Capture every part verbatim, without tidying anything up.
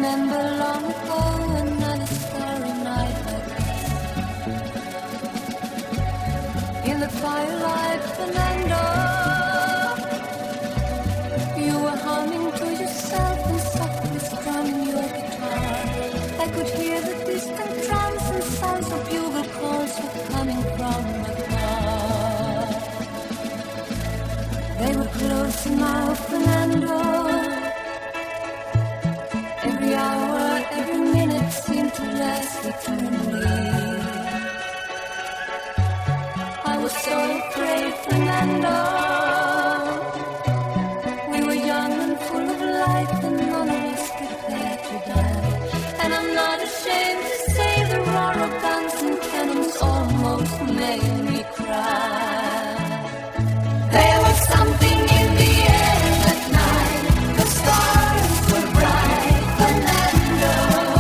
remember long ago another starry night like this. In the firelight, Fernando, you were humming to yourself and softly strumming your guitar. I could hear the distant drums and sounds of bugle calls were coming from afar. They were close now, Fernando. Every hour, every minute seemed to last eternally. I was so afraid, Fernando. We were young and full of life, and none of us prepared to die. And I'm not ashamed to say the roar of guns and cannons almost made me cry. There was something in the air that night. The stars were bright, Fernando.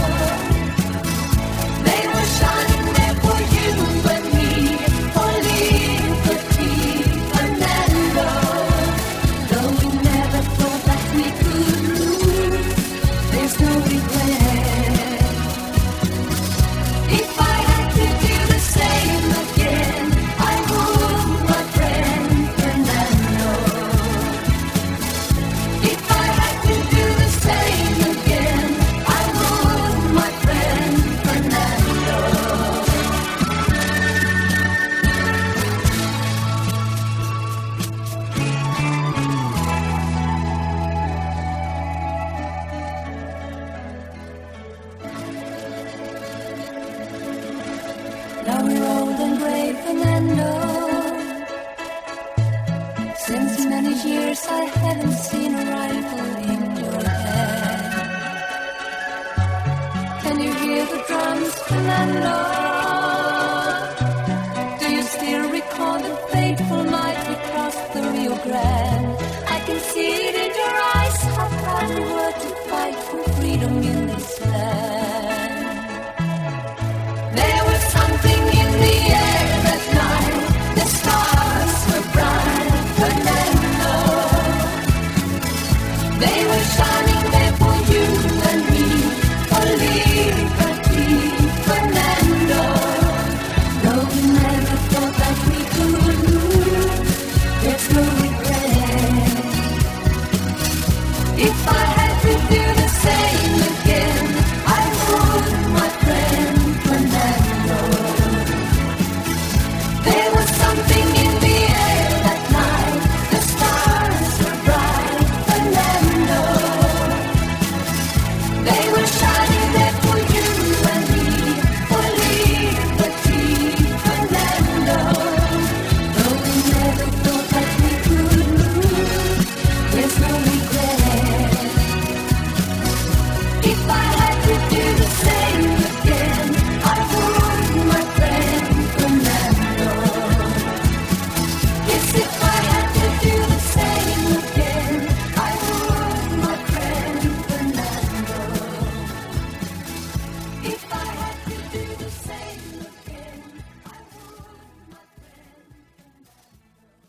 They were shining there for you and me, for liberty, Fernando. Though we never thought that we could lose, there's no regret. If I had to do the same again, I would, my friend Fernando. If I had to do the same again, I would, my friend Fernando. Now we're old and gray, Fernando. Since many years I haven't seen a rifle in your hand. Can you hear the drums, Fernando?